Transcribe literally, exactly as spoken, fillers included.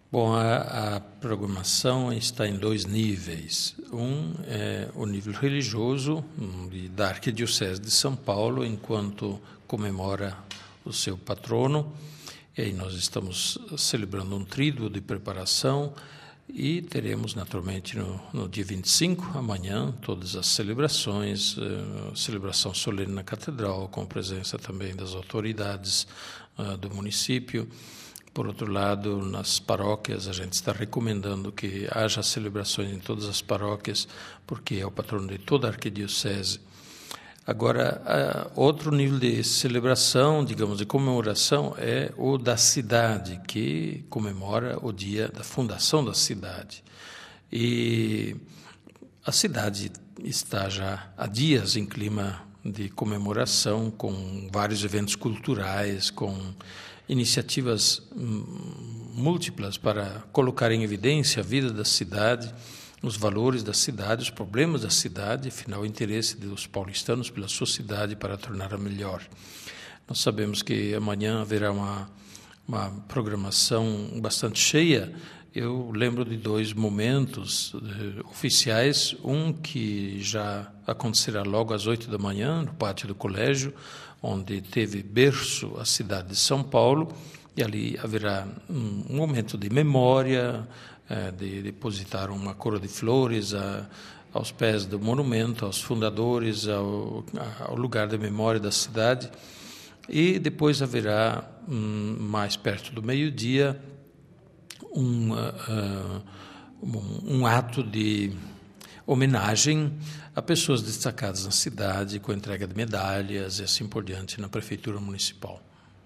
Bom, a, a programação está em dois níveis. Um é o nível religioso da Arquidiocese de São Paulo, enquanto comemora o seu patrono. E aí nós estamos celebrando um tríduo de preparação e teremos, naturalmente, no, no dia vinte e cinco, amanhã, todas as celebrações, uh, celebração solene na Catedral, com presença também das autoridades uh, do município. Por outro lado, nas paróquias, a gente está recomendando que haja celebrações em todas as paróquias, porque é o patrono de toda a arquidiocese. Agora, outro nível de celebração, digamos, de comemoração, é o da cidade, que comemora o dia da fundação da cidade. E a cidade está já há dias em clima de comemoração, com vários eventos culturais, com iniciativas múltiplas para colocar em evidência a vida da cidade, os valores da cidade, os problemas da cidade, afinal, o interesse dos paulistanos pela sua cidade para torná-la melhor. Nós sabemos que amanhã haverá uma, uma programação bastante cheia. Eu lembro de dois momentos eh, oficiais, um que já acontecerá logo às oito da manhã, no pátio do colégio, onde teve berço a cidade de São Paulo, e ali haverá um momento de memória, eh, de depositar uma coroa de flores a, aos pés do monumento, aos fundadores, ao, ao lugar de memória da cidade, e depois haverá, um, mais perto do meio-dia, um, uh, um, um ato de homenagem a pessoas destacadas na cidade, com entrega de medalhas e assim por diante na Prefeitura Municipal.